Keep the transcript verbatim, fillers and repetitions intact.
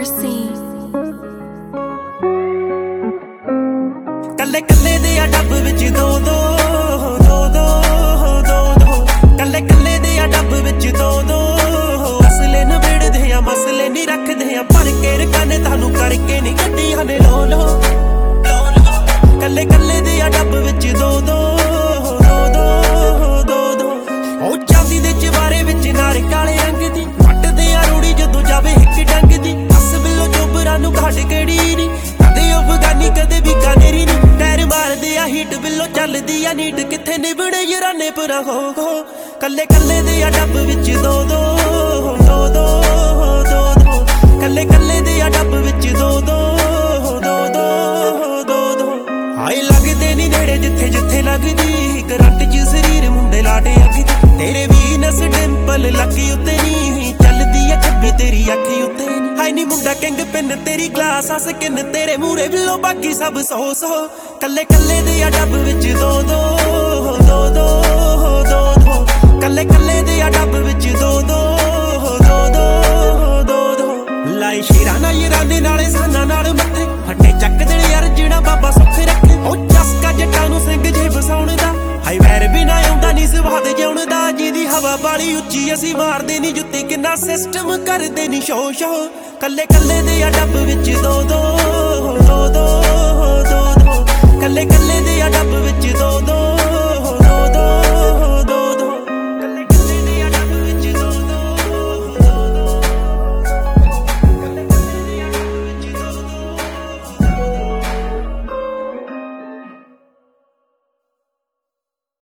Mercy. ਕੱਲੇ ਕੱਲੇ ਦੇ ਆ ਡੱਬ ਵਿੱਚ ਦੋ ਦੋ ਦੋ ਦੋ ਦੋ ਦੋ ਕੱਲੇ ਕੱਲੇ ਦੇ ਆ ਡੱਬ ਵਿੱਚ ਦੋ ਦੋ ਅਸਲੇ ਨਵੇੜਦੇ ਆ ਮਸਲੇ ਨਹੀਂ ਰੱਖਦੇ ਆ ਭਰ ਕੇ ਰਕਾਨੇ ਤੁਹਾਨੂੰ ਕਰਕੇ ਨਹੀਂ ਗੱਡੀਆਂ ਨੇ ਲੋ ਲੋ ਕੱਲੇ ਕੱਲੇ ਦੇ ਆ ਡੱਬ ਵਿੱਚ ਦੋ ਦੋ ਦੋ ਦੋ ਦੋ ਦੋ ਉਹ ਚਾਂਦੀ ਦੇ ਚਵਾਰੇ ਵਿੱਚ ਨਾਰ ਕਾਲੇ ਰੰਗ ਦੀ ਵੱਟਦੇ ਆ ਰੂੜੀ ਜਦੋਂ ਜਾਵੇ ਇੱਕ ਡੰਗ ਦੀ ਅਸ ਬਿੱਲੋ ਚੋਬਰਾਂ ਨੂੰ ਘਾਟ ਕਿਹੜੀ ਨੀ ਕਦੇ ਅਫਗਾਨੀ ਕਦੇ ਵੀ ਕਾਨੇਰੀ ਨੀ ਟਾਇਰ ਮਾਰਦੇ ਆ ਹੀਟ ਬਿੱਲੋ ਚੱਲਦੀ ਆ ਨੀਟ ਕਿੱਥੇ ਨਿਬੜੇ ਯਰਾਨੇ ਪਰਾ ਹੋ ਹੋ ਕੱਲੇ ਕੱਲੇ ਦੇ ਆ ਡੱਬ ਵਿੱਚ ਦੋ ਦੋ ਦੋ ਦੋ ਦੋ ਦੋ ਕੱਲੇ ਕੱਲੇ ਦੇ ਆ ਡੱਬ ਵਿੱਚ ਦੋ ਦੋ ਦੋ ਦੋ ਦੋ ਦੋ ਹਾਏ ਲੱਗਦੇ ਨੀ ਨੇੜੇ ਜਿੱਥੇ ਜਿੱਥੇ ਲੱਗਦੀ ਕਰੰਟ ਚ ਸਰੀਰ ਮੁੰਡੇ ਲਾਟੇ ਅੱਖੀ ਤੇਰੇ ਵੀਨਸ ਡਿੰਪਲ ਲੱਗੀ ਉੱਤੇ ਨੀ ਚੱਲਦੀ ਆ ਛੱਬੀ ਤੇਰੀ ਅੱਖੀ ਉੱਤੇ ਹਾਏ ਨੀ ਮੁੰਡਾ ਕਿੰਗ ਪਿੰਨ ਤੇਰੀ ਗਲਾਸ ਆ ਸਕਿਨ ਤੇਰੇ ਮੂਰੇ ਬਿੱਲੋ ਬਾਕੀ ਸਭ ਸੌ ਸੌ ਕੱਲੇ ਕੱਲੇ ਦੇ ਆ ਡੱਬ ਵਿੱਚ ਦੋ ਦੋ ਦੋ ਦੋ ਦੋ ਦੋ ਕੱਲੇ ਕੱਲੇ ਦੇ ਆ ਡੱਬ ਵਿੱਚ ਦੋ ਦੋ ਦੋ ਦੋ ਦੋ ਦੋ ਲਾਈ ਸ਼ੇਰਾਂ ਨਾਲ ਯਰਾਨੇ ਨਾਲੇ ਸਾਨਾ ਨਾਲ ਮੱਥੇ ਫੱਟੇ ਚੱਕ ਦੇਣ ਯਾਰ ਜਿਹੜਾ ਬਾਬਾ ਸੁੱਖ ਰੱਖੇ ਉਹ ਚਸਕਾ ਜੱਟਾਂ ਨੂੰ ਸਿੰਘ ਜੇ ਵਸਾਉਣ ਦਾ ਹਾਈ ਵੈਰ ਵੀ ਨਾ ਆਉਂਦਾ ਨੀ ਸਵਾਦ ਜਿਉਣ ਦਾ ਜਿਹਦੀ ਹਵਾ ਬਾਲੀ ਉੱਚੀ ਅਸੀਂ ਮਾਰਦੇ ਨੀ ਜੁੱਤੀ ਕਿੰਨਾ ਸਿਸਟਮ ਕਰਦੇ ਨੀ ਸ਼ੋ ਸ਼ੋ ਕੱਲੇ ਕੱਲੇ ਦੇ ਆ ਡੱਬ ਵਿੱਚ ਦੋ ਦੋ ਦੋ ਦੋ